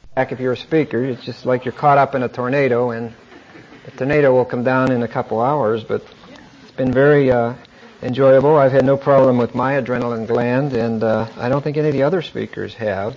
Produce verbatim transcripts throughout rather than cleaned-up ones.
back if you're a speaker. It's just like you're caught up in a tornado, and the tornado will come down in a couple hours, but it's been very uh, enjoyable. I've had no problem with my adrenaline gland, and uh, I don't think any of the other speakers have.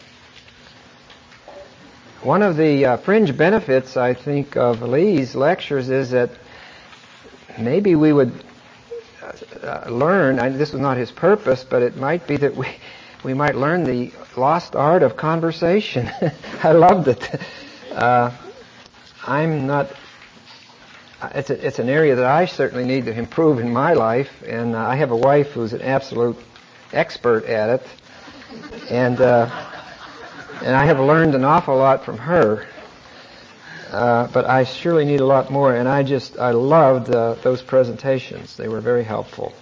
One of the uh, fringe benefits, I think, of Lee's lectures is that maybe we would uh, learn, I, this was not his purpose, but it might be that we we might learn the lost art of conversation. I loved it. Uh, I'm not, it's, a, it's an area that I certainly need to improve in my life, and uh, I have a wife who's an absolute expert at it, and uh, and I have learned an awful lot from her. Uh, but I surely need a lot more, and I just, I loved uh, those presentations. They were very helpful.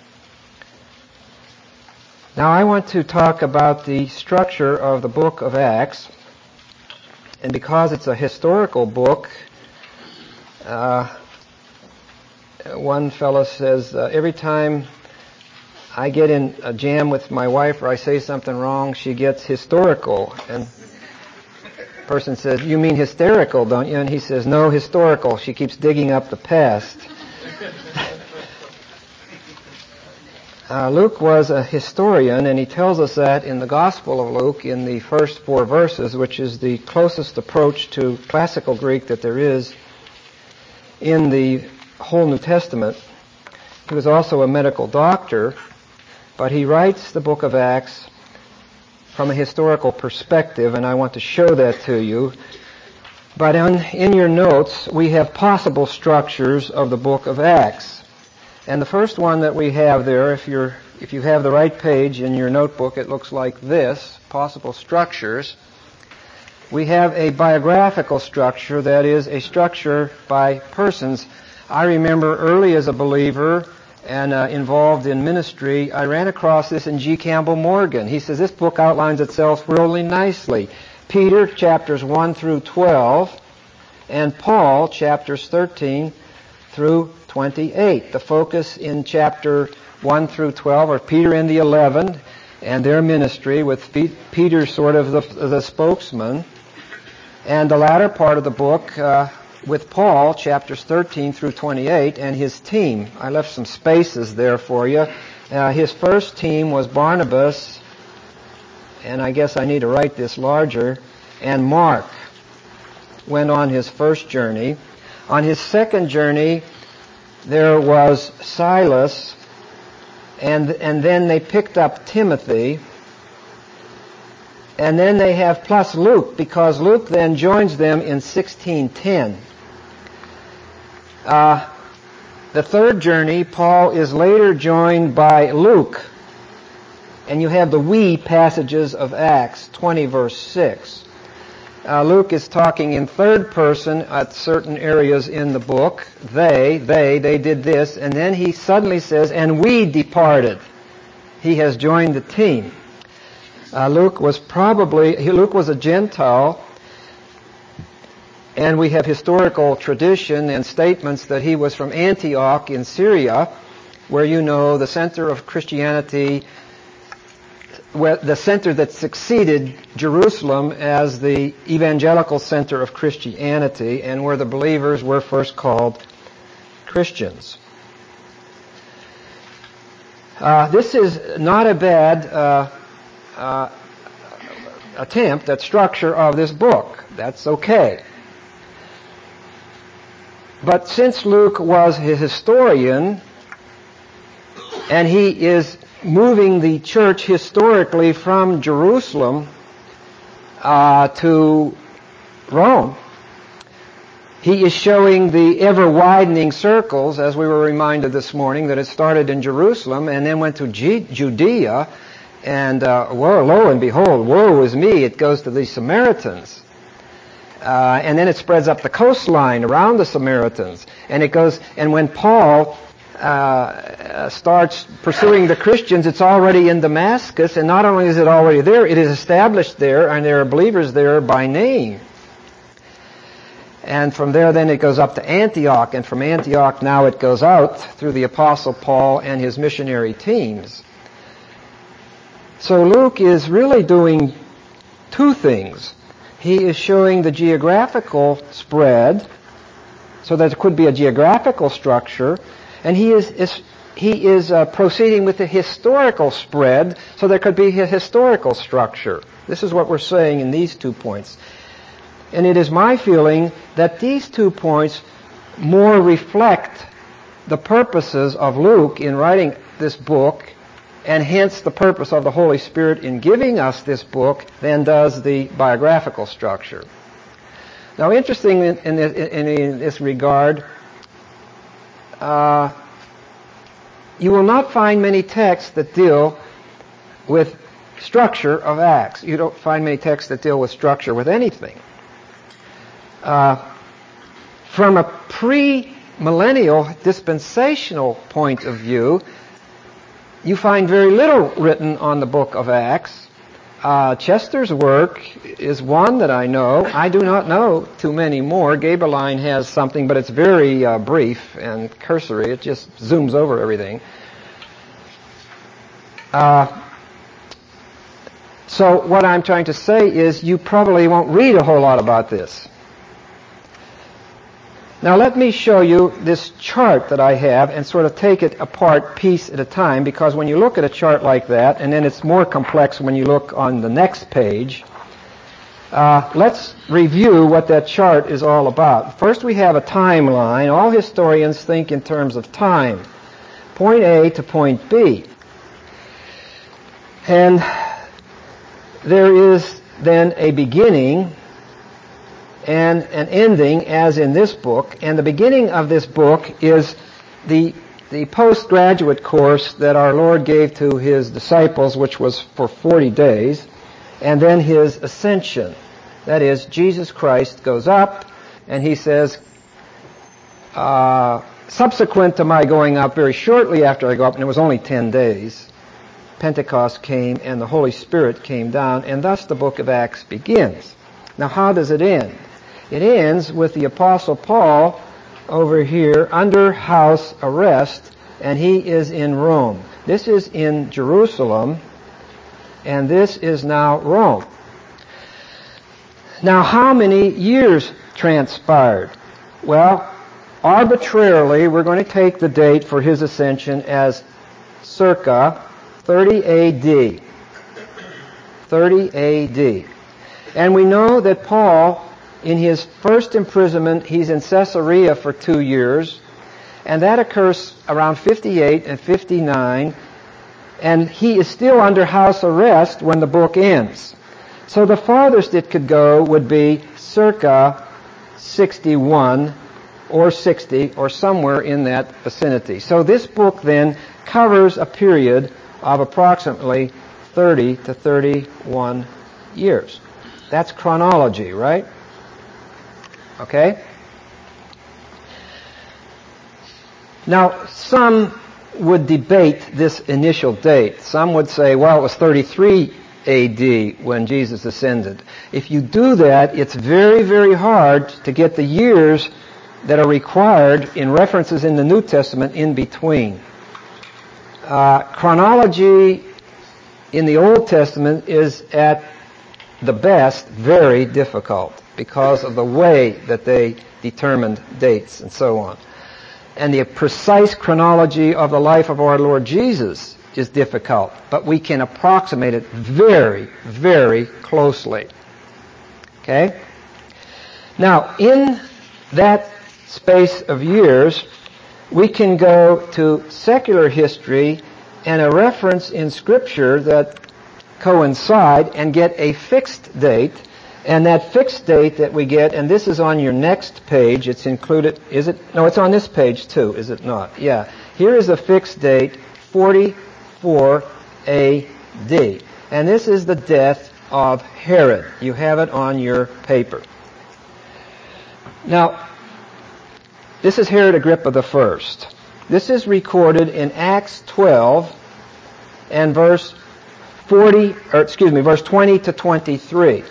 Now I want to talk about the structure of the book of Acts, and because it's a historical book, uh, one fellow says, uh, every time I get in a jam with my wife or I say something wrong, she gets historical, and person says, you mean hysterical, don't you? And he says, no, historical. She keeps digging up the past. uh, Luke was a historian, and he tells us that in the Gospel of Luke in the first four verses, which is the closest approach to classical Greek that there is in the whole New Testament. He was also a medical doctor, but he writes the book of Acts from a historical perspective, and I want to show that to you. But on, in your notes, we have possible structures of the book of Acts. And the first one that we have there, if you're, if you have the right page in your notebook, it looks like this, possible structures. We have a biographical structure, that is, a structure by persons. I remember early as a believer and uh, involved in ministry, I ran across this in G. Campbell Morgan. He says this book outlines itself really nicely. Peter, chapters one through twelve, and Paul, chapters thirteen through twenty-eight. The focus in chapter one through twelve are Peter and the eleven and their ministry, with Peter sort of the, the spokesman. And the latter part of the book uh, with Paul, chapters thirteen through twenty-eight, and his team. I left some spaces there for you. Uh, his first team was Barnabas, and I guess I need to write this larger, and Mark went on his first journey. On his second journey, there was Silas, and and then they picked up Timothy. And then they have plus Luke, because Luke then joins them in sixteen ten. Uh, the third journey, Paul is later joined by Luke. And you have the we passages of Acts twenty verse six. Uh, Luke is talking in third person at certain areas in the book. They, they, they did this. And then he suddenly says, and we departed. He has joined the team. Uh, Luke was probably, Luke was a Gentile, and we have historical tradition and statements that he was from Antioch in Syria, where, you know, the center of Christianity, where the center that succeeded Jerusalem as the evangelical center of Christianity, and where the believers were first called Christians. Uh, this is not a bad uh, Uh, attempt at structure of this book. That's okay. But since Luke was a historian, and he is moving the church historically from Jerusalem uh, to Rome, he is showing the ever-widening circles, as we were reminded this morning, that it started in Jerusalem and then went to G- Judea. And uh, whoa, lo and behold, woe is me, it goes to the Samaritans. Uh, and then it spreads up the coastline around the Samaritans. And it goes, and when Paul uh, starts pursuing the Christians, it's already in Damascus, and not only is it already there, it is established there, and there are believers there by name. And from there then it goes up to Antioch, and from Antioch now it goes out through the Apostle Paul and his missionary teams. So Luke is really doing two things. he is showing the geographical spread, so that it could be a geographical structure, and he is, is he is uh, proceeding with the historical spread, so there could be a historical structure. This is what we're saying in these two points. And it is my feeling that these two points more reflect the purposes of Luke in writing this book, and hence the purpose of the Holy Spirit in giving us this book, than does the biographical structure. Now, interesting in, in, this, in, in this regard, uh, you will not find many texts that deal with structure of Acts. You don't find many texts that deal with structure with anything. Uh, from a pre-millennial dispensational point of view, you find very little written on the book of Acts. Uh, Chester's work is one that I know. I do not know too many more. Gaberline has something, but it's very uh, brief and cursory. It just zooms over everything. Uh, so what I'm trying to say is you probably won't read a whole lot about this. Now let me show you this chart that I have and sort of take it apart piece at a time, because when you look at a chart like that, and then it's more complex when you look on the next page, uh, let's review what that chart is all about. First we have a timeline. All historians think in terms of time. Point A to point B. And there is then a beginning and an ending, as in this book. And the beginning of this book is the the postgraduate course that our Lord gave to His disciples, which was for forty days, and then His ascension. That is, Jesus Christ goes up, and He says, uh, subsequent to my going up, very shortly after I go up, and it was only ten days, Pentecost came, and the Holy Spirit came down, and thus the book of Acts begins. Now, how does it end? It ends with the Apostle Paul over here under house arrest, and he is in Rome. This is in Jerusalem, and this is now Rome. Now, how many years transpired? Well, arbitrarily, we're going to take the date for his ascension as circa thirty A D. thirty A D. And we know that Paul, in his first imprisonment, he's in Caesarea for two years, and that occurs around fifty-eight and fifty-nine, and he is still under house arrest when the book ends. So the farthest it could go would be circa sixty-one or sixty, or somewhere in that vicinity. So this book then covers a period of approximately thirty to thirty-one years. That's chronology, right? Okay? Now, some would debate this initial date. Some would say, well, it was thirty-three A D when Jesus ascended. If you do that, it's very, very hard to get the years that are required in references in the New Testament in between. Uh, chronology in the Old Testament is at the best very difficult because of the way that they determined dates and so on. And the precise chronology of the life of our Lord Jesus is difficult, but we can approximate it very, very closely. Okay? Now, in that space of years, we can go to secular history and a reference in Scripture that coincide and get a fixed date. And that fixed date that we get, and this is on your next page, it's included, is it? No, it's on this page too, is it not? Yeah. Here is a fixed date, forty-four A D. And this is the death of Herod. You have it on your paper. Now, this is Herod Agrippa the First. This is recorded in Acts twelve and verse forty, or excuse me, verse twenty to twenty-three.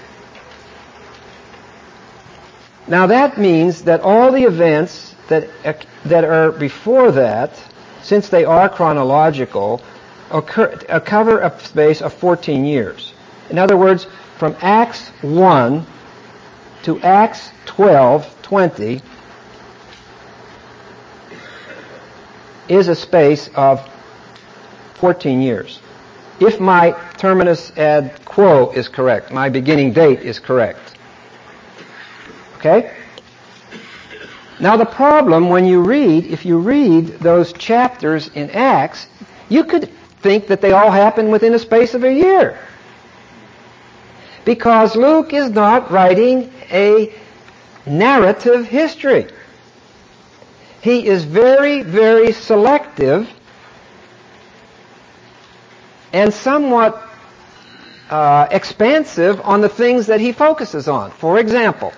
Now that means that all the events that that are before that, since they are chronological, occur, uh, cover a space of fourteen years. In other words, from Acts one to Acts twelve twenty is a space of fourteen years. If my terminus ad quo is correct, my beginning date is correct. Okay? Now the problem when you read, if you read those chapters in Acts, you could think that they all happened within a space of a year. Because Luke is not writing a narrative history. He is very, very selective and somewhat uh, expansive on the things that he focuses on. For example,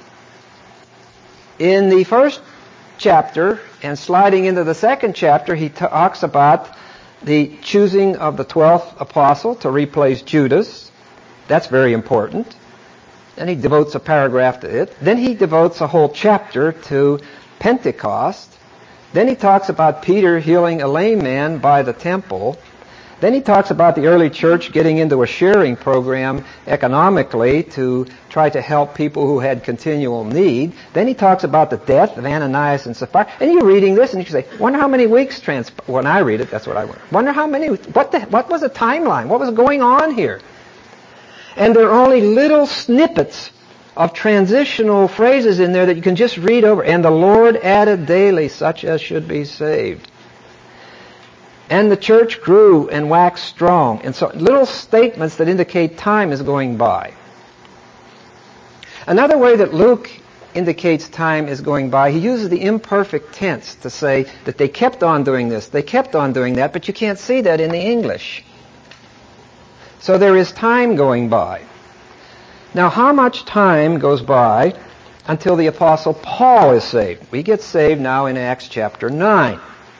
in the first chapter and sliding into the second chapter, he talks about the choosing of the twelfth apostle to replace Judas. That's very important. Then he devotes a paragraph to it. Then he devotes a whole chapter to Pentecost. Then he talks about Peter healing a lame man by the temple. Then he talks about the early church getting into a sharing program economically to try to help people who had continual need. Then he talks about the death of Ananias and Sapphira. And you're reading this and you say, wonder how many weeks transpired. When I read it, that's what I wonder. Wonder how many, what the, what was the timeline? What was going on here? And there are only little snippets of transitional phrases in there that you can just read over. And the Lord added daily such as should be saved. And the church grew and waxed strong. And so little statements that indicate time is going by. Another way that Luke indicates time is going by, he uses the imperfect tense to say that they kept on doing this, they kept on doing that, but you can't see that in the English. So there is time going by. Now, how much time goes by until the Apostle Paul is saved? We get saved now in Acts chapter nine.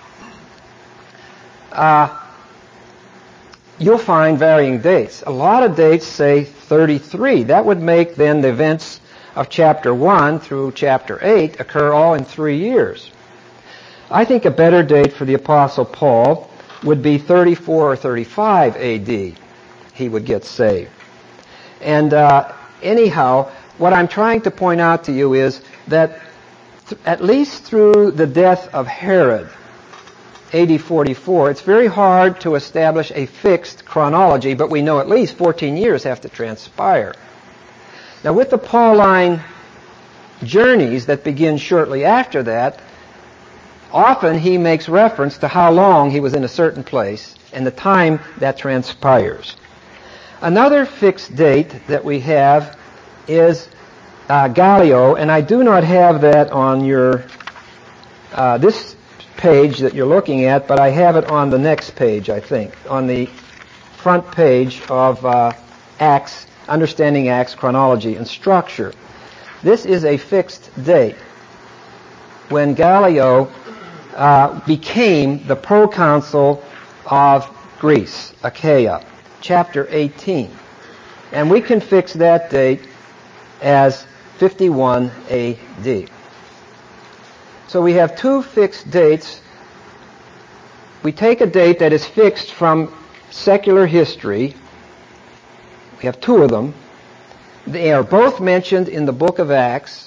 Uh, you'll find varying dates. A lot of dates say thirty-three. That would make then the events of chapter one through chapter eight occur all in three years. I think a better date for the Apostle Paul would be thirty-four or thirty-five A D. He would get saved. And uh, anyhow, what I'm trying to point out to you is that th- at least through the death of Herod, A D forty-four, it's very hard to establish a fixed chronology, but we know at least fourteen years have to transpire. Now, with the Pauline journeys that begin shortly after that, often he makes reference to how long he was in a certain place and the time that transpires. Another fixed date that we have is uh, Gallio, and I do not have that on your uh, this page that you're looking at, but I have it on the next page, I think, on the front page of uh, Acts, Understanding Acts Chronology and Structure. This is a fixed date when Gallio uh, became the proconsul of Greece, Achaia, chapter eighteen. And we can fix that date as fifty-one A D. So we have two fixed dates. We take a date that is fixed from secular history. We have two of them. They are both mentioned in the book of Acts.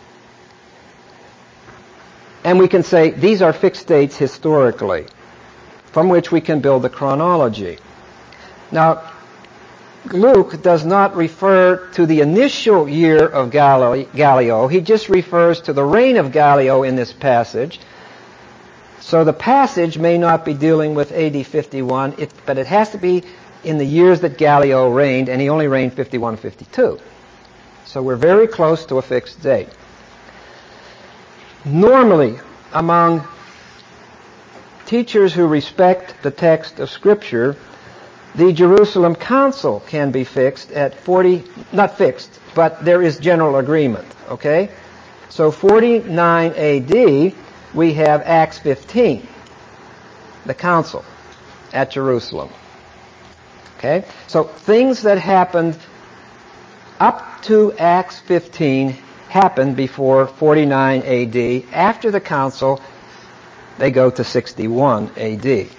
And we can say these are fixed dates historically, from which we can build a chronology. Now, Luke does not refer to the initial year of Gallio. He just refers to the reign of Gallio in this passage. So the passage may not be dealing with A D fifty-one, it, but it has to be in the years that Gallio reigned, and he only reigned fifty-one fifty-two. So we're very close to a fixed date. Normally, among teachers who respect the text of Scripture, the Jerusalem Council can be fixed at forty, not fixed, but there is general agreement, okay? So forty-nine A D, we have Acts fifteen, the council at Jerusalem. Okay? So things that happened up to Acts fifteen happened before forty-nine A D. After the council, they go to sixty-one A D.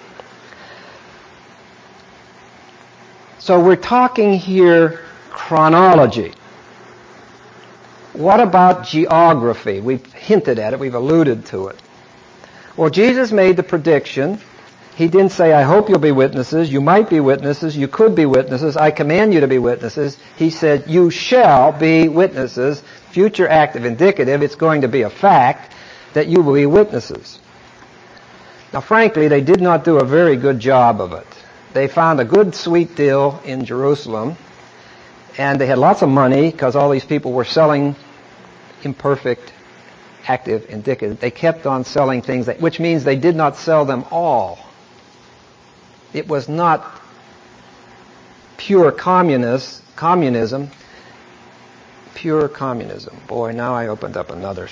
So we're talking here chronology. What about geography? We've hinted at it. We've alluded to it. Well, Jesus made the prediction. He didn't say, I hope you'll be witnesses. You might be witnesses. You could be witnesses. I command you to be witnesses. He said, you shall be witnesses. Future active indicative. It's going to be a fact that you will be witnesses. Now, frankly, they did not do a very good job of it. They found a good sweet deal in Jerusalem, and they had lots of money because all these people were selling imperfect, active, indicative. They kept on selling things, that, which means they did not sell them all. It was not pure communist, communism, pure communism. Boy, now I opened up another.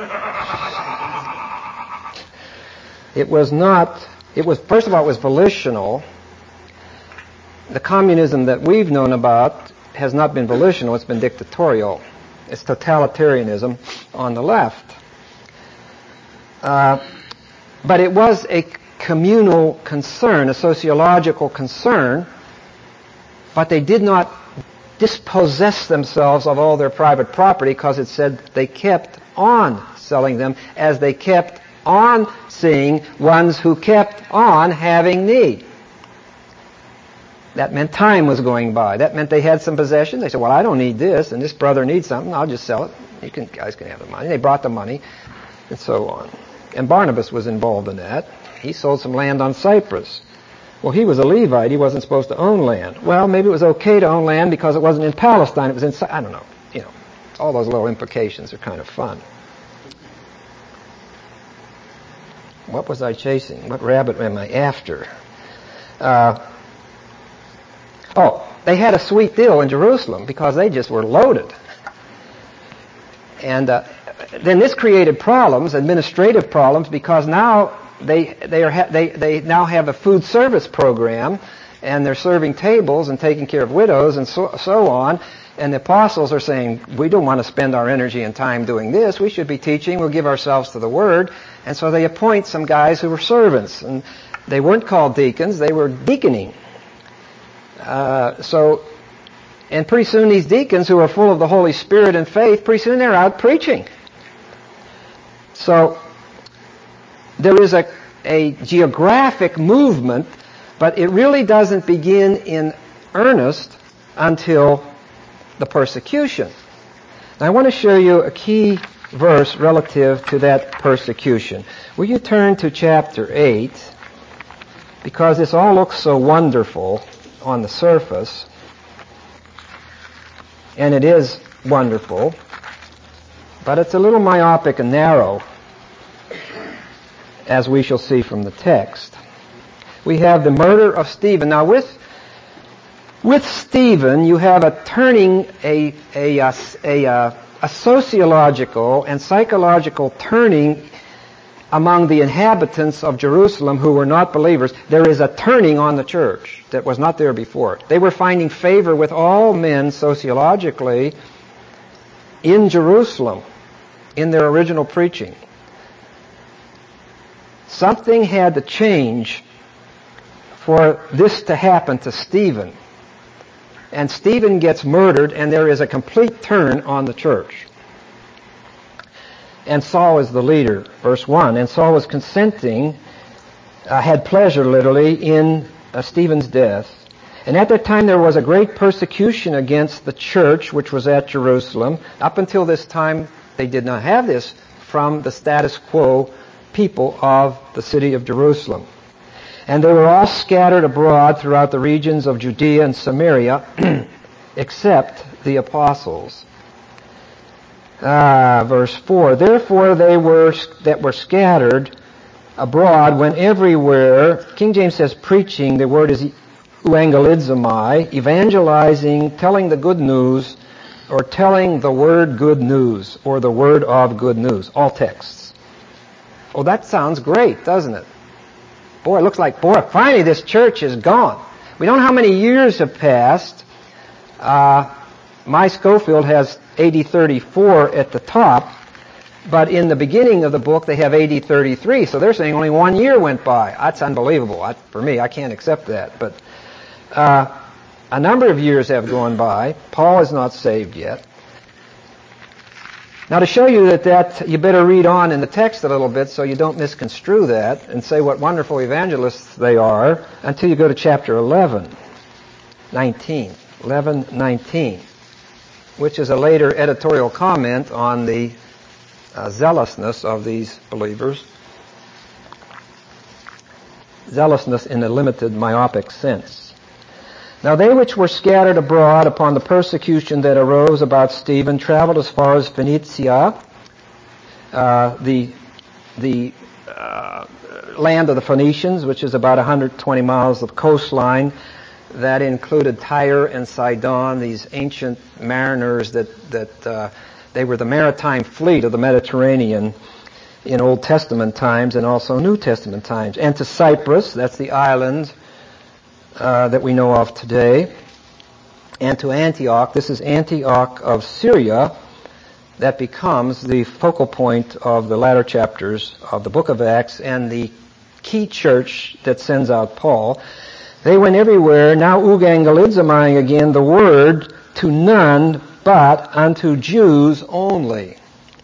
It was not, it was, first of all, it was volitional. The communism that we've known about has not been volitional, it's been dictatorial. It's totalitarianism on the left. Uh, but it was a communal concern, a sociological concern, but they did not dispossess themselves of all their private property because it said they kept on selling them as they kept on seeing ones who kept on having need. That meant time was going by. That meant they had some possession. They said, well, I don't need this, and this brother needs something. I'll just sell it. You can, guys can have the money. They brought the money, and so on. And Barnabas was involved in that. He sold some land on Cyprus. Well, he was a Levite. He wasn't supposed to own land. Well, maybe it was okay to own land because it wasn't in Palestine. It was in, I don't know. You know, all those little implications are kind of fun. What was I chasing? What rabbit am I after? Uh, oh, they had a sweet deal in Jerusalem because they just were loaded. And uh, then this created problems, administrative problems, because now they they are ha- they they now have a food service program, and they're serving tables and taking care of widows and so so on. And the apostles are saying, we don't want to spend our energy and time doing this. We should be teaching. We'll give ourselves to the Word. And so they appoint some guys who were servants. And they weren't called deacons. They were deaconing. Uh, so, and pretty soon these deacons who are full of the Holy Spirit and faith, pretty soon they're out preaching. So, there is a, a geographic movement, but it really doesn't begin in earnest until the persecution. Now, I want to show you a key verse relative to that persecution. Will you turn to chapter eight? Because this all looks so wonderful on the surface. And it is wonderful. But it's a little myopic and narrow, as we shall see from the text. We have the murder of Stephen. Now, with With Stephen, you have a turning, a, a, a, a, a sociological and psychological turning among the inhabitants of Jerusalem who were not believers. There is a turning on the church that was not there before. They were finding favor with all men sociologically in Jerusalem in their original preaching. Something had to change for this to happen to Stephen. And Stephen gets murdered, and there is a complete turn on the church. And Saul is the leader, verse one. And Saul was consenting, uh, had pleasure literally, in uh, Stephen's death. And at that time there was a great persecution against the church, which was at Jerusalem. Up until this time, they did not have this from the status quo people of the city of Jerusalem. And they were all scattered abroad throughout the regions of Judea and Samaria, except the apostles. Ah, verse four. Therefore they were that were scattered abroad went everywhere. King James says preaching. The word is euangelizomai, evangelizing, telling the good news, or telling the word good news, or the word of good news. All texts. Oh, that sounds great, doesn't it? Boy, it looks like, boy, finally this church is gone. We don't know how many years have passed. Uh, my Schofield has A D thirty-four at the top, but in the beginning of the book they have A D thirty-three, so they're saying only one year went by. That's unbelievable. I, for me, I can't accept that. But uh, a number of years have gone by. Paul is not saved yet. Now, to show you that, that you better read on in the text a little bit so you don't misconstrue that and say what wonderful evangelists they are until you go to chapter eleven, nineteen, eleven, nineteen, which is a later editorial comment on the uh, zealousness of these believers. Zealousness in a limited, myopic sense. Now they which were scattered abroad upon the persecution that arose about Stephen traveled as far as Phoenicia, uh, the the uh, land of the Phoenicians, which is about one hundred twenty miles of coastline. That included Tyre and Sidon, these ancient mariners that that uh, they were the maritime fleet of the Mediterranean in Old Testament times and also New Testament times. And to Cyprus, that's the island Uh, that we know of today, and to Antioch. This is Antioch of Syria, that becomes the focal point of the latter chapters of the book of Acts and the key church that sends out Paul. They went everywhere, now euangelizoing again the word to none but unto Jews only.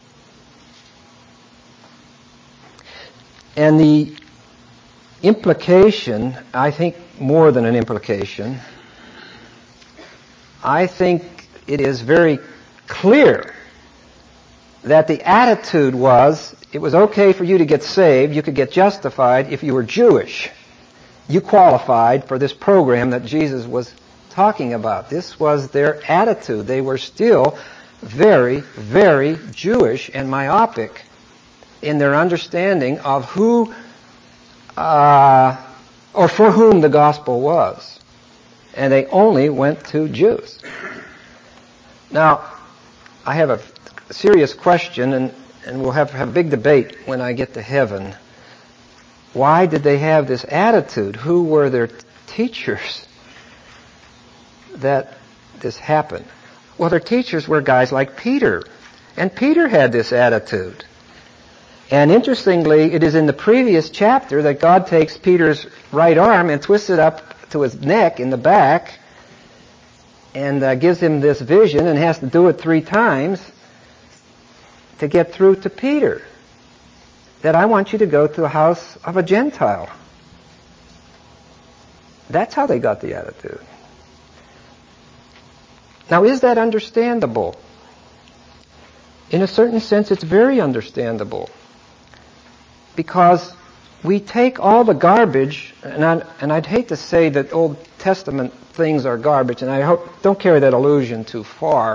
And the implication, I think more than an implication, I think it is very clear that the attitude was, it was okay for you to get saved, you could get justified if you were Jewish. You qualified for this program that Jesus was talking about. This was their attitude. They were still very, very Jewish and myopic in their understanding of who Uh, or for whom the gospel was. And they only went to Jews. Now, I have a serious question, and, and we'll have, have a big debate when I get to heaven. Why did they have this attitude? Who were their t- teachers that this happened? Well, their teachers were guys like Peter. And Peter had this attitude. And interestingly, it is in the previous chapter that God takes Peter's right arm and twists it up to his neck in the back and uh, gives him this vision and has to do it three times to get through to Peter. That I want you to go to the house of a Gentile. That's how they got the attitude. Now, is that understandable? In a certain sense, it's very understandable. Because we take all the garbage, and, I, and I'd hate to say that Old Testament things are garbage, and I hope don't carry that illusion too far.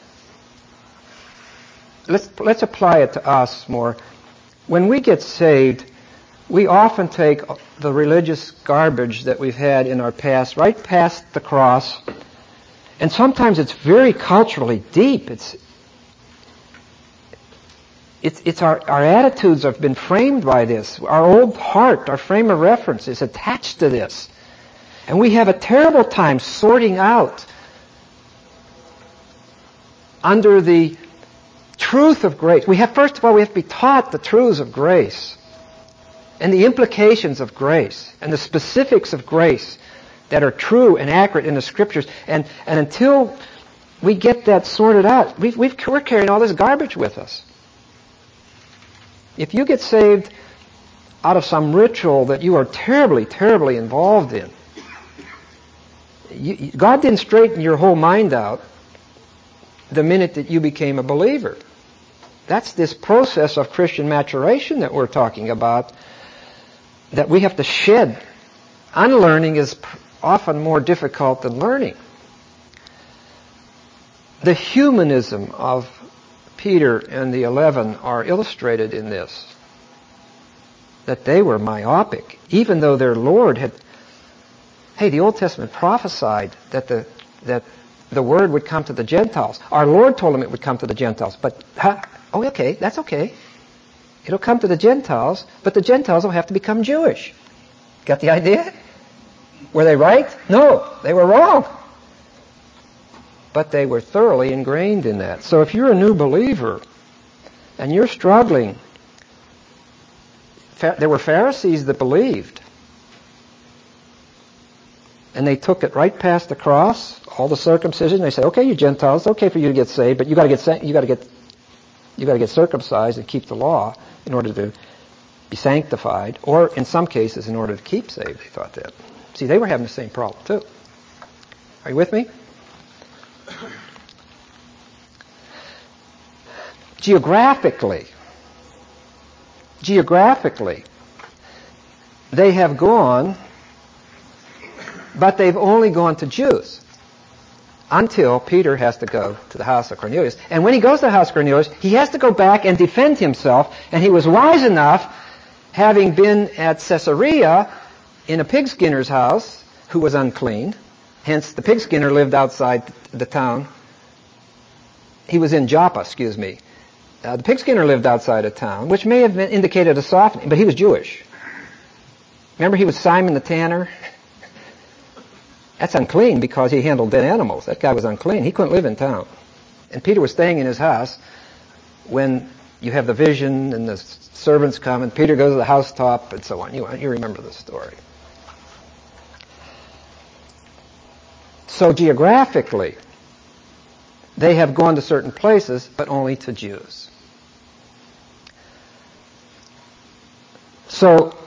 Let's let's apply it to us more. When we get saved, we often take the religious garbage that we've had in our past right past the cross, and sometimes it's very culturally deep. It's It's, it's our, our attitudes have been framed by this. Our old heart, our frame of reference is attached to this. And we have a terrible time sorting out under the truth of grace. We have, first of all, we have to be taught the truths of grace and the implications of grace and the specifics of grace that are true and accurate in the Scriptures. And, and until we get that sorted out, we've, we've, we're carrying all this garbage with us. If you get saved out of some ritual that you are terribly, terribly involved in, you, God didn't straighten your whole mind out the minute that you became a believer. That's this process of Christian maturation that we're talking about, that we have to shed. Unlearning is often more difficult than learning. The humanism of Peter and the eleven are illustrated in this. That they were myopic, even though their Lord had... Hey, the Old Testament prophesied that the that the word would come to the Gentiles. Our Lord told them it would come to the Gentiles. But, huh? Oh, okay, that's okay. It'll come to the Gentiles, but the Gentiles will have to become Jewish. Got the idea? Were they right? No, they were wrong. But they were thoroughly ingrained in that. So if you're a new believer and you're struggling, there were Pharisees that believed. And they took it right past the cross, all the circumcision. They said, okay, you Gentiles, it's okay for you to get saved, but you got to get you got to get You've got to get circumcised and keep the law in order to be sanctified, or in some cases in order to keep saved. They thought that. See, they were having the same problem too. Are you with me? Geographically, geographically, they have gone, but they've only gone to Jews until Peter has to go to the house of Cornelius. And when he goes to the house of Cornelius, he has to go back and defend himself. And he was wise enough, having been at Caesarea in a pig skinner's house who was unclean. Hence, the pig skinner lived outside the town. He was in Joppa, excuse me. Uh, the pig skinner lived outside of town, which may have been indicated a softening, but he was Jewish. Remember, he was Simon the tanner? That's unclean because he handled dead animals. That guy was unclean. He couldn't live in town. And Peter was staying in his house when you have the vision and the servants come, and Peter goes to the housetop and so on. You, you remember the story. So geographically, they have gone to certain places, but only to Jews. So,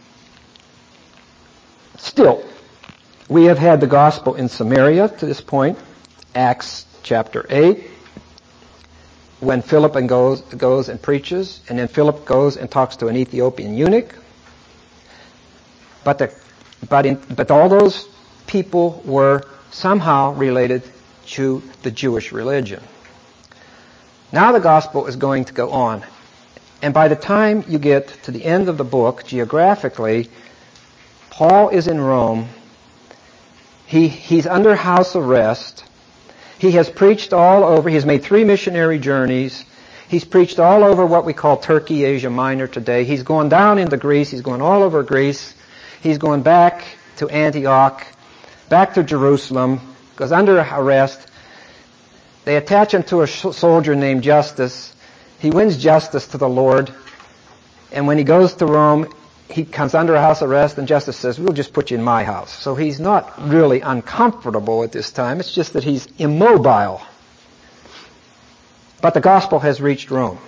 still, we have had the gospel in Samaria to this point, Acts chapter eight, when Philip and goes, goes and preaches, and then Philip goes and talks to an Ethiopian eunuch. But, the, but, in, but all those people were somehow related to the Jewish religion. Now the gospel is going to go on. And by the time you get to the end of the book, geographically, Paul is in Rome. He, he's under house arrest. He has preached all over. He's made three missionary journeys. He's preached all over what we call Turkey, Asia Minor today. He's going down into Greece. He's going all over Greece. He's going back to Antioch, back to Jerusalem, goes under arrest. They attach him to a soldier named Justus. He wins justice to the Lord. And when he goes to Rome, he comes under house arrest, and Justus says, we'll just put you in my house. So he's not really uncomfortable at this time. It's just that he's immobile. But the gospel has reached Rome.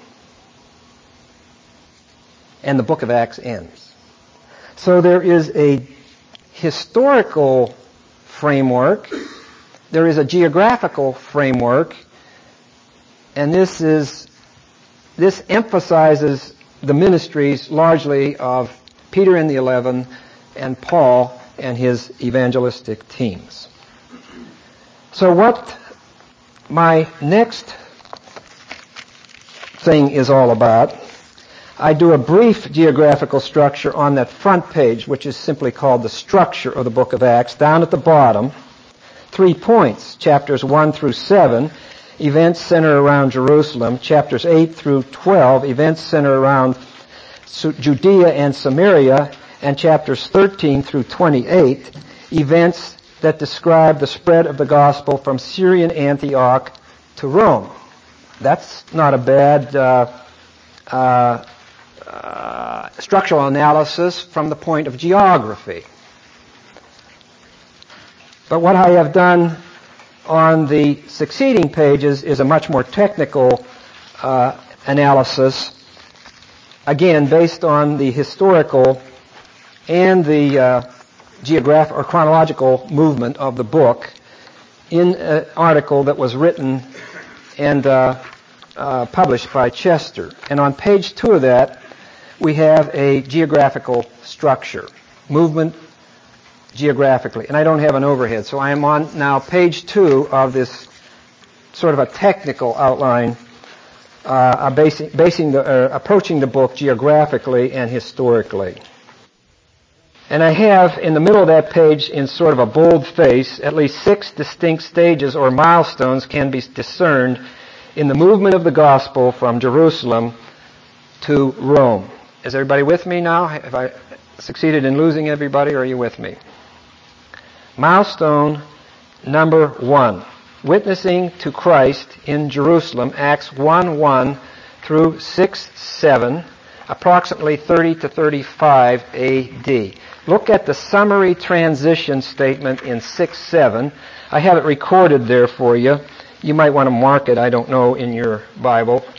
And the book of Acts ends. So there is a historical framework. There is a geographical framework. And this is this emphasizes the ministries largely of Peter and the Eleven and Paul and his evangelistic teams. So what my next thing is all about, I do a brief geographical structure on that front page, which is simply called the structure of the book of Acts. Down at the bottom, three points, chapters one through seven, events center around Jerusalem. Chapters eight through twelve, events center around Judea and Samaria. And chapters thirteen through twenty-eight, events that describe the spread of the gospel from Syrian Antioch to Rome. That's not a bad uh, uh, uh, structural analysis from the point of geography. But what I have done on the succeeding pages is a much more technical uh, analysis, again based on the historical and the uh, geographic or chronological movement of the book in an article that was written and uh, uh, published by Chester. And on page two of that, we have a geographical structure, movement geographically. And I don't have an overhead, so I am on now page two of this sort of a technical outline, uh, basing, basing the, uh, approaching the book geographically and historically. And I have in the middle of that page, in sort of a bold face, at least six distinct stages or milestones can be discerned in the movement of the gospel from Jerusalem to Rome. Is everybody with me now? Have I succeeded in losing everybody, or are you with me? Milestone number one, witnessing to Christ in Jerusalem, Acts one one through six seven, approximately thirty to thirty-five A D. Look at the summary transition statement in six seven. I have it recorded there for you. You might want to mark it, I don't know, in your Bible.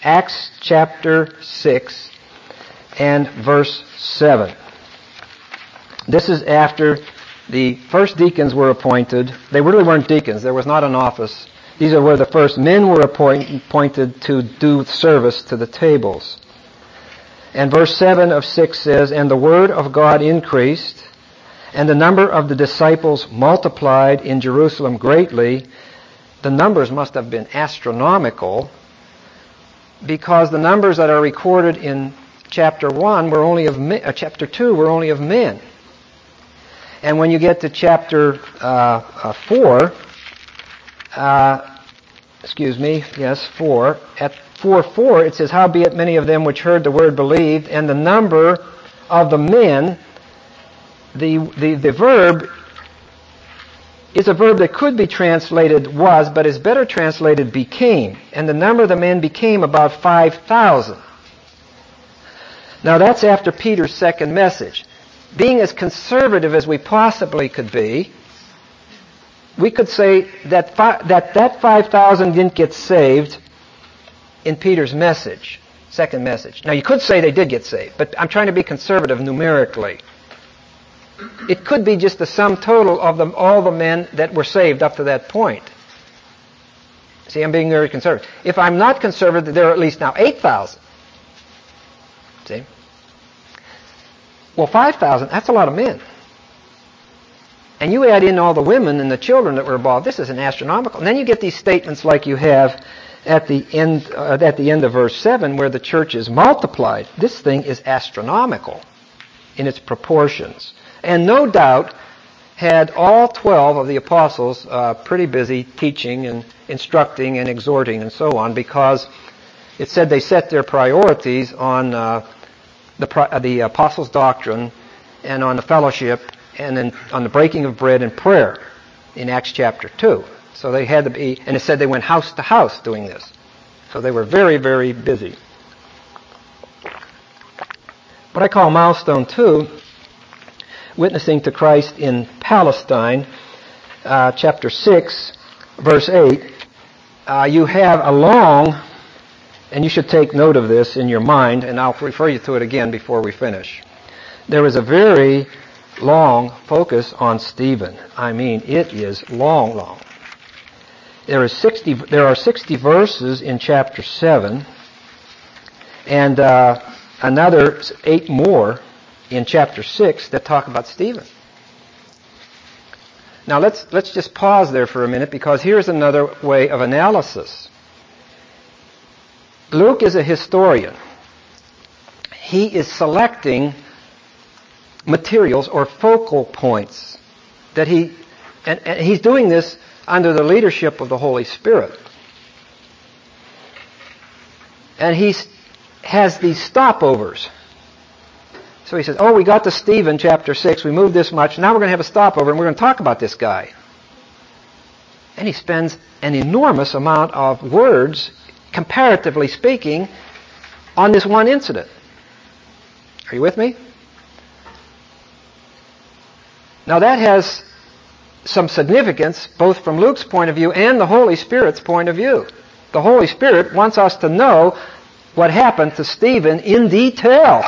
Acts chapter six and verse seven. This is after the first deacons were appointed. They really weren't deacons. There was not an office. These are where the first men were appoint, appointed to do service to the tables. And verse seven of six says, "And the word of God increased, and the number of the disciples multiplied in Jerusalem greatly." The numbers must have been astronomical, because the numbers that are recorded in chapter one were only of men, uh, chapter two were only of men. And when you get to chapter uh, uh, four, uh, excuse me, yes, four, at four four it says, "Howbeit many of them which heard the word believed, and the number of the men," the, the, the verb is a verb that could be translated was, but is better translated became. And the number of the men became about five thousand. Now that's after Peter's second message. Being as conservative as we possibly could be, we could say that fi- that, that five thousand didn't get saved in Peter's message, second message. Now you could say they did get saved, but I'm trying to be conservative numerically. It could be just the sum total of the, all the men that were saved up to that point. See, I'm being very conservative. If I'm not conservative, there are at least now eight thousand. See? Well, five thousand, that's a lot of men. And you add in all the women and the children that were involved, this is an astronomical. And then you get these statements like you have at the end, uh, at the end of verse seven, where the church is multiplied. This thing is astronomical in its proportions. And no doubt had all twelve of the apostles uh, pretty busy teaching and instructing and exhorting and so on, because it said they set their priorities on uh, the, uh, the apostles' doctrine and on the fellowship and then on the breaking of bread and prayer in Acts chapter two. So they had to be, and it said they went house to house doing this. So they were very, very busy. What I call milestone two, witnessing to Christ in Palestine, uh, chapter six, verse eight, uh, you have a long, and you should take note of this in your mind, and I'll refer you to it again before we finish. There is a very long focus on Stephen. I mean, it is long, long. There is sixty. There are sixty verses in chapter seven, and uh, another eight more in chapter six that talk about Stephen. Now let's let's just pause there for a minute, because here's another way of analysis. Luke is a historian. He is selecting materials or focal points that he, and, and he's doing this under the leadership of the Holy Spirit. And he has these stopovers. So he says, oh, we got to Stephen chapter six, we moved this much, now we're going to have a stopover and we're going to talk about this guy. And he spends an enormous amount of words, comparatively speaking, on this one incident. Are you with me? Now that has some significance both from Luke's point of view and the Holy Spirit's point of view. The Holy Spirit wants us to know what happened to Stephen in detail.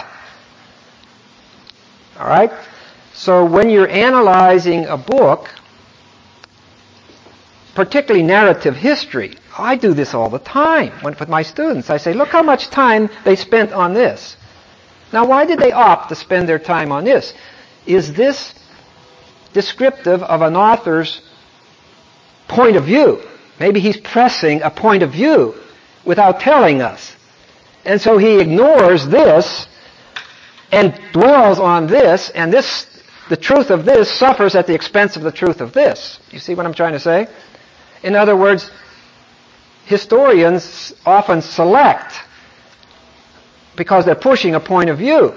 All right? So when you're analyzing a book, particularly narrative history, I do this all the time with my students. I say, look how much time they spent on this. Now, why did they opt to spend their time on this? Is this descriptive of an author's point of view? Maybe he's pressing a point of view without telling us. And so he ignores this and dwells on this, and this, the truth of this suffers at the expense of the truth of this. You see what I'm trying to say? In other words, historians often select because they're pushing a point of view.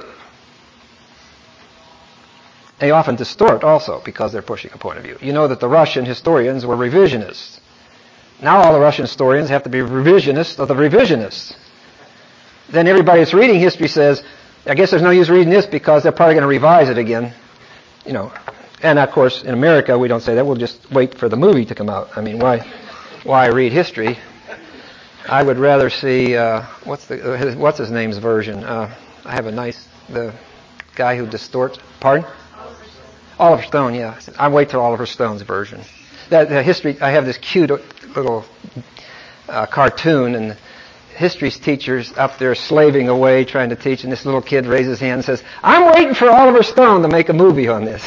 They often distort also because they're pushing a point of view. You know that the Russian historians were revisionists. Now all the Russian historians have to be revisionists of the revisionists. Then everybody that's reading history says, I guess there's no use reading this because they're probably going to revise it again. You know, and of course in America we don't say that. We'll just wait for the movie to come out. I mean, why, why read history? I would rather see uh, what's the his, what's his name's version. Uh, I have a nice the guy who distorts. Pardon? Oliver Stone. Yeah, I wait till Oliver Stone's version. That the history. I have this cute little uh, cartoon, and history's teacher's up there slaving away trying to teach, and this little kid raises his hand and says, "I'm waiting for Oliver Stone to make a movie on this."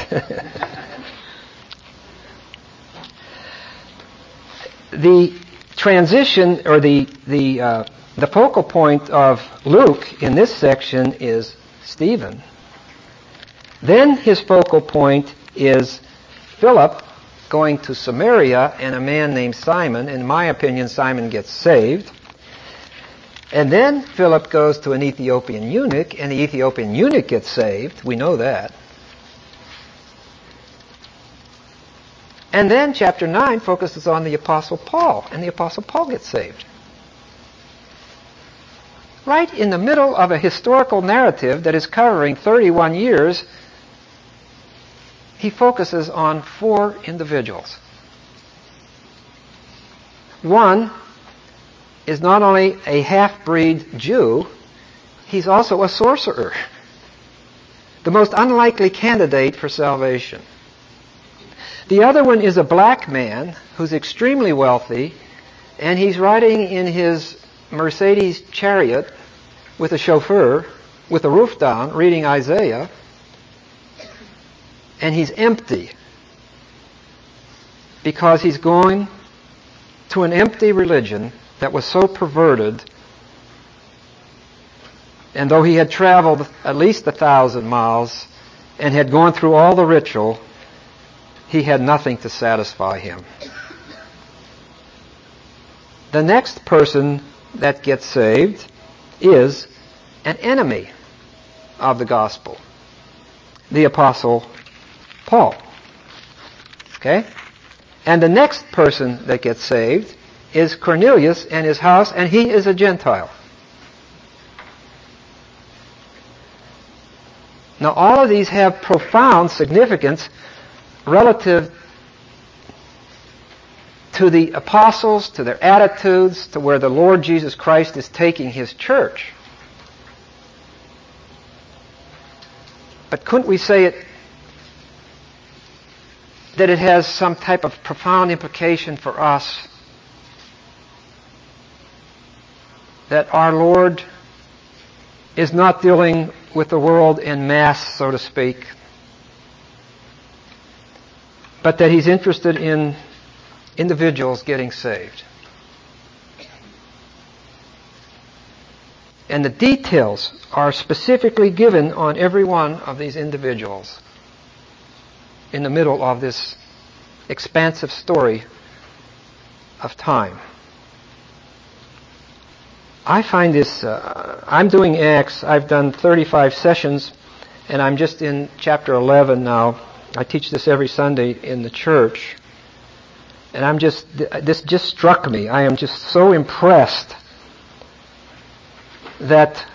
The transition, or the the uh, the focal point of Luke in this section is Stephen. Then his focal point is Philip going to Samaria and a man named Simon. In my opinion, Simon gets saved. And then Philip goes to an Ethiopian eunuch, and the Ethiopian eunuch gets saved. We know that. And then chapter nine focuses on the Apostle Paul, and the Apostle Paul gets saved. Right in the middle of a historical narrative that is covering thirty-one years, he focuses on four individuals. One is not only a half-breed Jew, he's also a sorcerer. The most unlikely candidate for salvation. The other one is a black man who's extremely wealthy, and he's riding in his Mercedes chariot with a chauffeur, with the roof down, reading Isaiah, and he's empty because he's going to an empty religion that was so perverted, and though he had traveled at least a thousand miles and had gone through all the ritual, he had nothing to satisfy him. The next person that gets saved is an enemy of the gospel, the Apostle Paul. Okay? And the next person that gets saved is Cornelius and his house, and he is a Gentile. Now, all of these have profound significance relative to the apostles, to their attitudes, to where the Lord Jesus Christ is taking His church. But couldn't we say it that it has some type of profound implication for us, that our Lord is not dealing with the world en masse, so to speak, but that He's interested in individuals getting saved. And the details are specifically given on every one of these individuals in the middle of this expansive story of time. I find this, uh, I'm doing Acts, I've done thirty-five sessions, and I'm just in chapter eleven now. I teach this every Sunday in the church. And I'm just, this just struck me. I am just so impressed that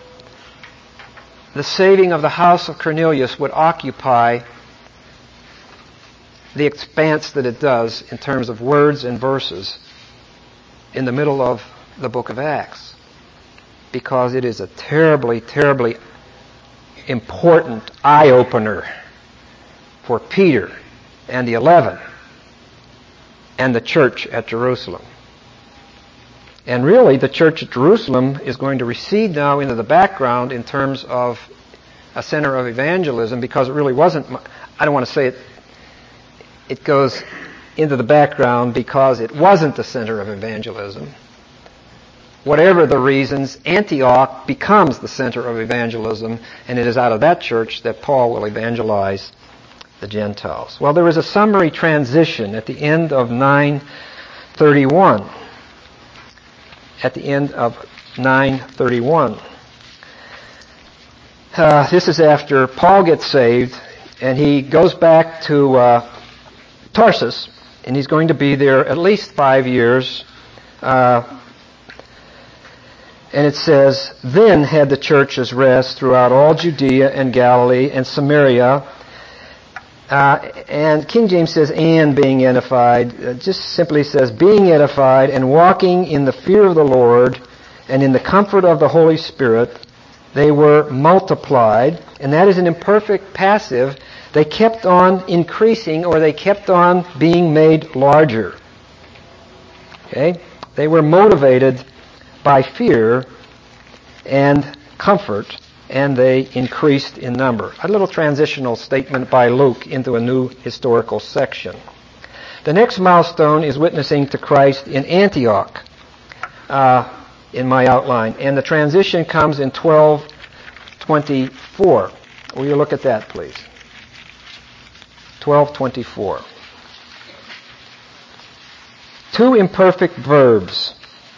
the saving of the house of Cornelius would occupy the expanse that it does in terms of words and verses in the middle of the book of Acts. Because it is a terribly, terribly important eye-opener for Peter and the eleven and the church at Jerusalem. And really, the church at Jerusalem is going to recede now into the background in terms of a center of evangelism, because it really wasn't, I don't want to say it, it goes into the background because it wasn't the center of evangelism. Whatever the reasons, Antioch becomes the center of evangelism, and it is out of that church that Paul will evangelize the Gentiles. Well, there is a summary transition at the end of nine thirty-one. At the end of nine thirty-one. Uh, this is after Paul gets saved, and he goes back to uh, Tarsus, and he's going to be there at least five years. Uh, and it says, "Then had the churches rest throughout all Judea and Galilee and Samaria, Uh, and King James says, and being edified. It just simply says, being edified and walking in the fear of the Lord and in the comfort of the Holy Spirit, they were multiplied. And that is an imperfect passive. They kept on increasing, or they kept on being made larger. Okay? They were motivated by fear and comfort, and they increased in number. A little transitional statement by Luke into a new historical section. The next milestone is witnessing to Christ in Antioch, uh, in my outline. And the transition comes in twelve twenty-four. Will you look at that, please? twelve twenty-four. Two imperfect verbs.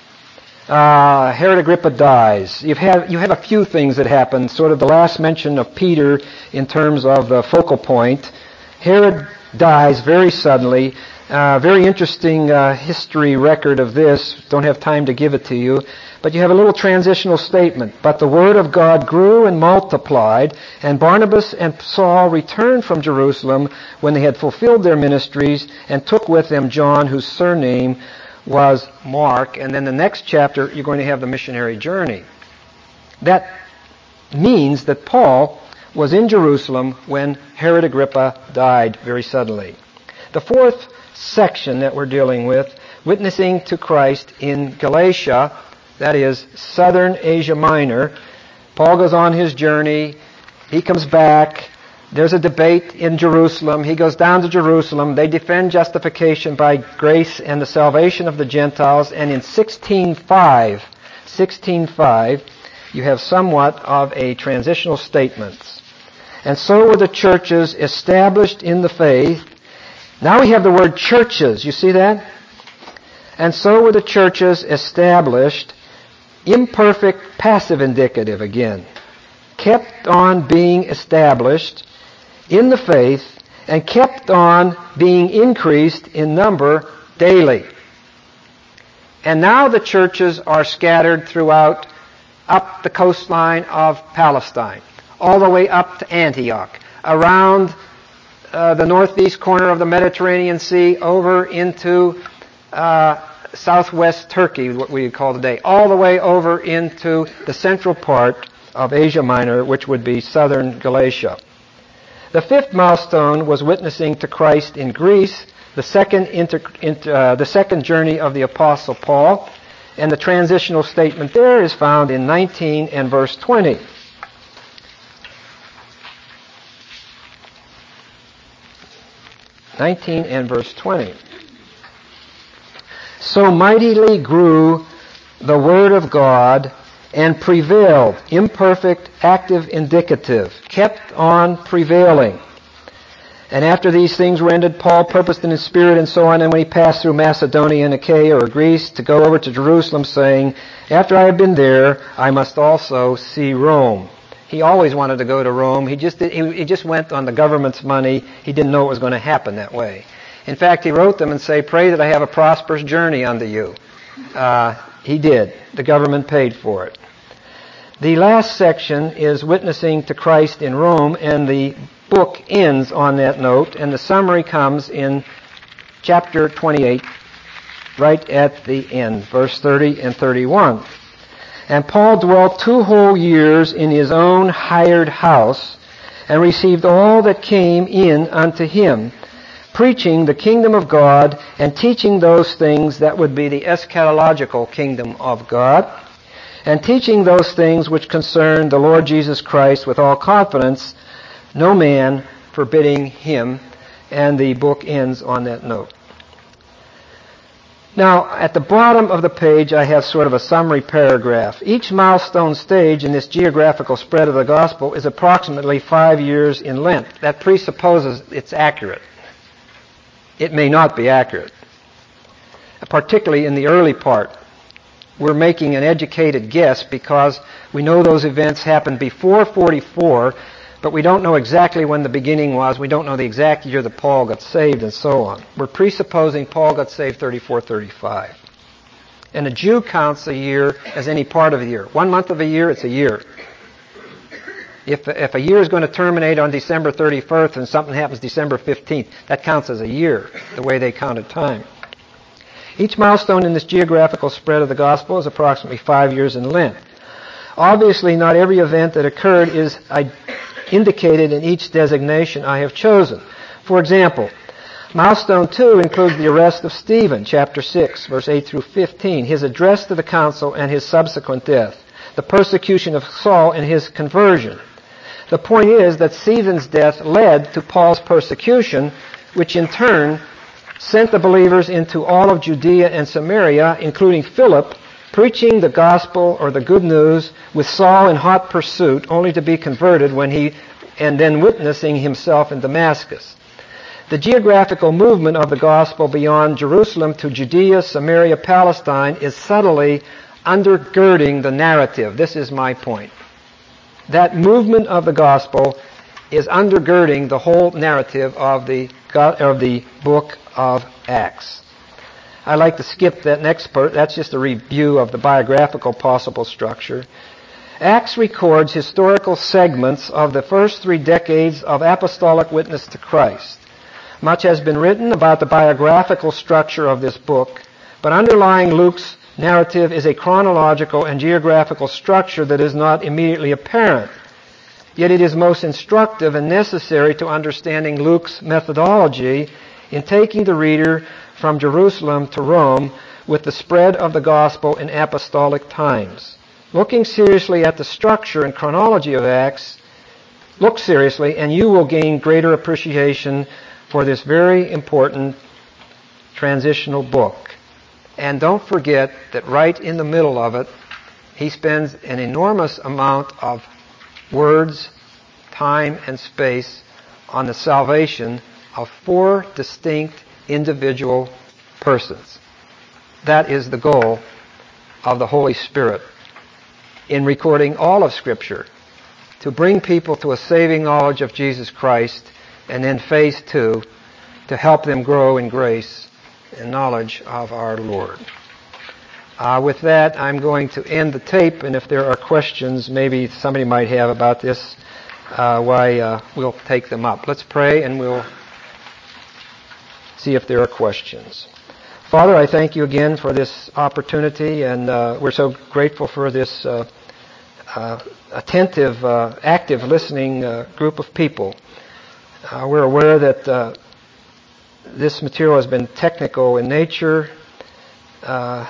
Uh, Herod Agrippa dies. You've had, you have a few things that happen, sort of the last mention of Peter in terms of the focal point. Herod dies very suddenly. Uh, very interesting uh, history record of this. Don't have time to give it to you. But you have a little transitional statement. But the word of God grew and multiplied, and Barnabas and Saul returned from Jerusalem when they had fulfilled their ministries, and took with them John, whose surname was Mark. And then the next chapter, you're going to have the missionary journey. That means that Paul was in Jerusalem when Herod Agrippa died very suddenly. The fourth section that we're dealing with, witnessing to Christ in Galatia, that is southern Asia Minor. Paul goes on his journey. He comes back. There's a debate in Jerusalem. He goes down to Jerusalem. They defend justification by grace and the salvation of the Gentiles. And in sixteen five, sixteen five, you have somewhat of a transitional statement. And so were the churches established in the faith. Now we have the word churches. You see that? And so were the churches established. Imperfect passive indicative again. Kept on being established in the faith, and kept on being increased in number daily. And now the churches are scattered throughout up the coastline of Palestine, all the way up to Antioch, around uh, the northeast corner of the Mediterranean Sea, over into uh, southwest Turkey, what we call today, all the way over into the central part of Asia Minor, which would be southern Galatia. The fifth milestone was witnessing to Christ in Greece, the second inter, inter, uh, the second journey of the Apostle Paul, and the transitional statement there is found in nineteen and verse twenty. nineteen and verse twenty. So mightily grew the word of God and prevailed, imperfect, active, indicative, kept on prevailing. And after these things were ended, Paul purposed in his spirit and so on, and when he passed through Macedonia and Achaia or Greece, to go over to Jerusalem, saying, after I have been there, I must also see Rome. He always wanted to go to Rome. He just did, he, he just went on the government's money. He didn't know it was going to happen that way. In fact, he wrote them and say, pray that I have a prosperous journey unto you. Uh, he did. The government paid for it. The last section is witnessing to Christ in Rome, and the book ends on that note, and the summary comes in chapter twenty-eight, right at the end, verse thirty and thirty-one. And Paul dwelt two whole years in his own hired house, and received all that came in unto him, preaching the kingdom of God, and teaching those things that would be the eschatological kingdom of God, and teaching those things which concern the Lord Jesus Christ with all confidence, no man forbidding him. And the book ends on that note. Now, at the bottom of the page, I have sort of a summary paragraph. Each milestone stage in this geographical spread of the gospel is approximately five years in length. That presupposes it's accurate. It may not be accurate, particularly in the early part. We're making an educated guess because we know those events happened before forty-four, but we don't know exactly when the beginning was. We don't know the exact year that Paul got saved and so on. We're presupposing Paul got saved thirty-four thirty-five. And a Jew counts a year as any part of a year. One month of a year, it's a year. If, if a year is going to terminate on December thirty-first and something happens December fifteenth, that counts as a year, the way they counted time. Each milestone in this geographical spread of the gospel is approximately five years in length. Obviously, not every event that occurred is indicated in each designation I have chosen. For example, milestone two includes the arrest of Stephen, chapter six, verse eight through fifteen, his address to the council and his subsequent death, the persecution of Saul and his conversion. The point is that Stephen's death led to Paul's persecution, which in turn sent the believers into all of Judea and Samaria, including Philip, preaching the gospel or the good news with Saul in hot pursuit, only to be converted when he, and then witnessing himself in Damascus. The geographical movement of the gospel beyond Jerusalem to Judea, Samaria, Palestine is subtly undergirding the narrative. This is my point. That movement of the gospel is undergirding the whole narrative of the of the book of Acts. I'd like to skip that next part. That's just a review of the biographical possible structure. Acts records historical segments of the first three decades of apostolic witness to Christ. Much has been written about the biographical structure of this book, but underlying Luke's narrative is a chronological and geographical structure that is not immediately apparent. Yet it is most instructive and necessary to understanding Luke's methodology in taking the reader from Jerusalem to Rome with the spread of the gospel in apostolic times. Looking seriously at the structure and chronology of Acts, look seriously and you will gain greater appreciation for this very important transitional book. And don't forget that right in the middle of it, he spends an enormous amount of words, time, and space on the salvation of four distinct individual persons. That is the goal of the Holy Spirit in recording all of Scripture, to bring people to a saving knowledge of Jesus Christ, and then phase two, to help them grow in grace and knowledge of our Lord. Uh, with that, I'm going to end the tape, and if there are questions maybe somebody might have about this, uh, why uh, we'll take them up. Let's pray, and we'll see if there are questions. Father, I thank you again for this opportunity, and uh, we're so grateful for this uh, uh, attentive, uh, active listening uh, group of people. Uh, we're aware that uh, this material has been technical in nature. Uh,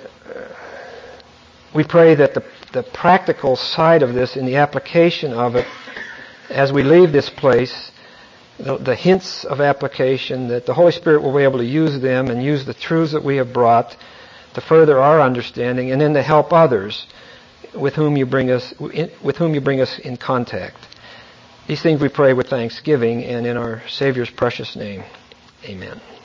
we pray that the, the practical side of this and the application of it as we leave this place, the, the hints of application, that the Holy Spirit will be able to use them and use the truths that we have brought to further our understanding and then to help others with whom you bring us, with whom you bring us in contact. These things we pray with thanksgiving and in our Savior's precious name. Amen.